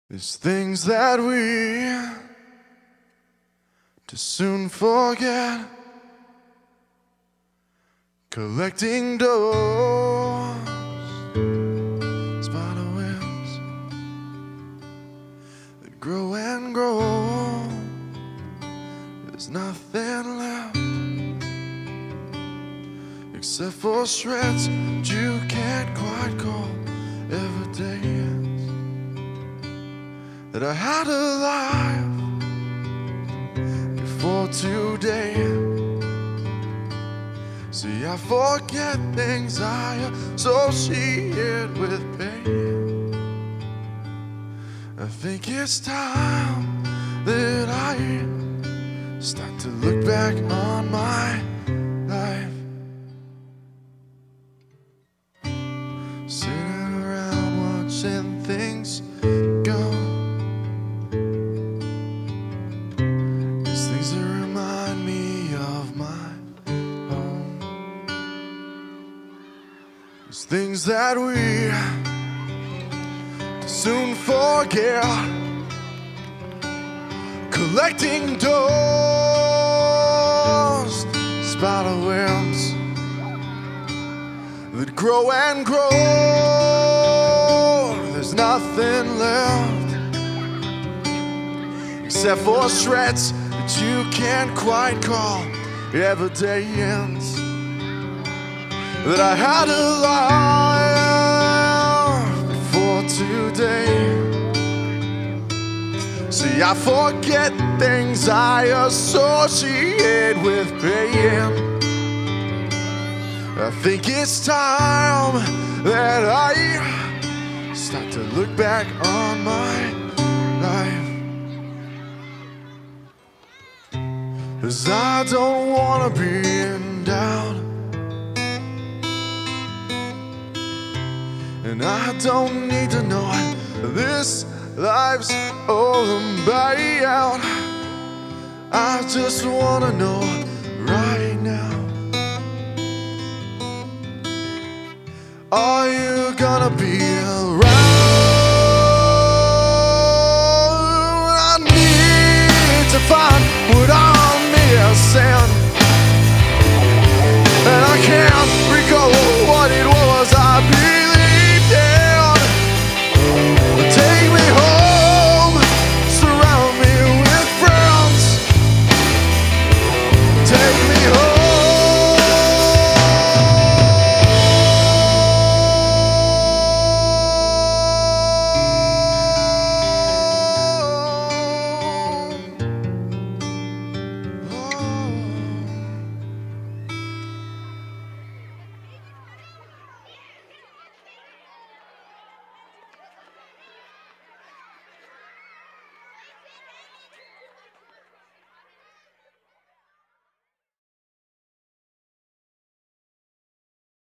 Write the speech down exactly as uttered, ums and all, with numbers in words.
There's things that we too soon forget. Collecting dust, spider webs that grow and grow. There's nothing left except for shreds that you can't quite call evidence that I had a life before today. See, I forget things I associate with pain. I think it's time that I start to look back on my life. Sitting around watching things go. These things that remind me of my home. These things that we soon forget. Collecting dust, spider webs that grow and grow. There's nothing left except for shreds that you can't quite call evidence that I had a life before today. See, I forget things I associate with pain. I think it's time that I start to look back on my life. 'Cause I don't wanna be in doubt, and I don't need to know this life's all about. I just wanna know right now, are you gonna be